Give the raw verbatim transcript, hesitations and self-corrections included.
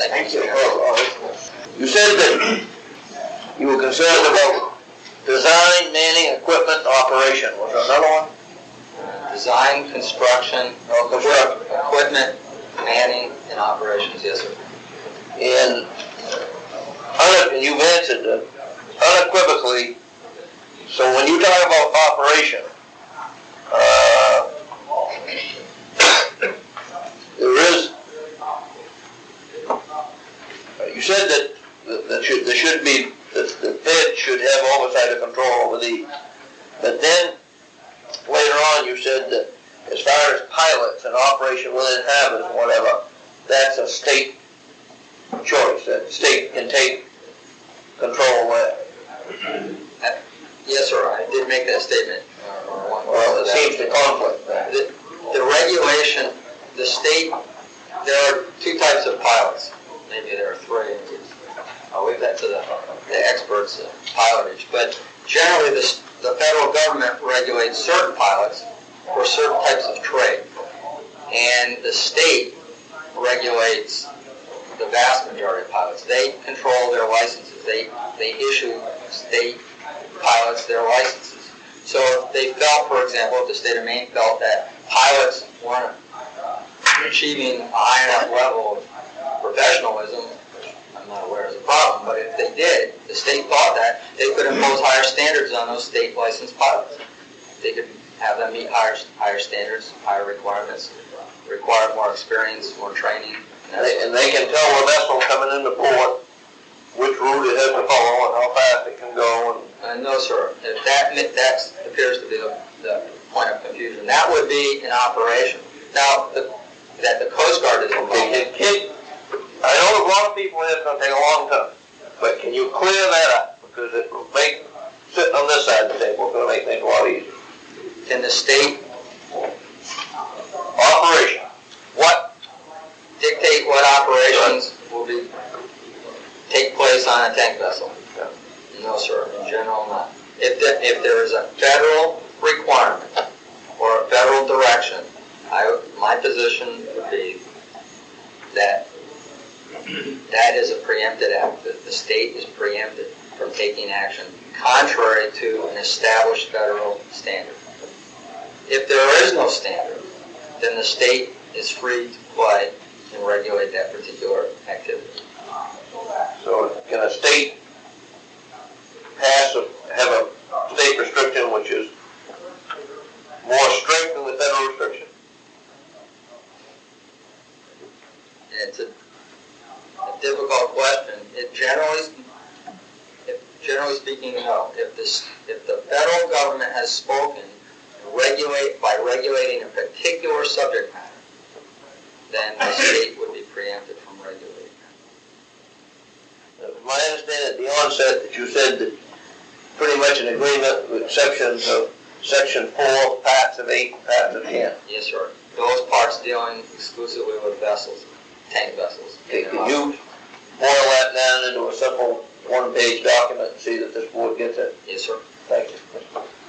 Thank you. You said that you were concerned about design, manning, equipment, operation. Was there another one? Uh, design, construction, Oh, construction. equipment, manning, and operations. Yes, sir. And, uh, and you've answered uh, unequivocally. So when you talk about operation, uh, there is. You said that that should, there should be that the Fed should have oversight or control over these, but then later on you said that as far as pilots and operation within habits and whatever, that's a state choice. That the state can take control of that. Uh, yes, sir. I did make that statement. Uh, Well, it seems to conflict. The, the regulation, the state. There are two types of pilots. Maybe there are three. I'll leave that to the, the experts, uh, pilotage. But generally, the, the federal government regulates certain pilots for certain types of trade. And the state regulates the vast majority of pilots. They control their licenses. They, they issue state pilots their licenses. So if they felt, for example, if the state of Maine felt that pilots weren't achieving a high enough level of professionalism, which I'm not aware is a problem, but if they did, the state thought that, they could impose higher standards on those state licensed pilots. They could have them meet higher higher standards, higher requirements, require more experience, more training. And they, and they can tell a vessel coming into port which route it has to follow and how fast it can go. Uh, And no, sir. If that that appears to be the, the point of confusion. That would be an operation. Now, the, that the Coast Guard is involved. It, it, I know a lot of people here, it's going to take a long time, but can you clear that up? Because it will make, sitting on this side of the table, it's going to make things a lot easier. In the state, Operation. what dictate what operations will be take place on a tank vessel? Yeah. No, sir. In general, not. If the, if there is a federal requirement or a federal direction, I, my position would be that that is a preempted act. That the state is preempted from taking action contrary to an established federal standard. If there is no standard, then the state is free to play and regulate that particular activity. So can a state pass, a, have a state restriction which is more strict than the federal restriction? It's a, a difficult question. It generally, if, generally speaking, no. If this, if the federal government has spoken regulate by regulating a particular subject matter, then the state would be preempted from regulating that. It was my understanding at the onset that you said that pretty much in agreement with sections of section four, parts of eight, parts of ten. Yes, sir. Those parts dealing exclusively with vessels, tank vessels. Okay, could you boil that down into a simple one-page document and see that this board gets it? Yes, sir. Thank you.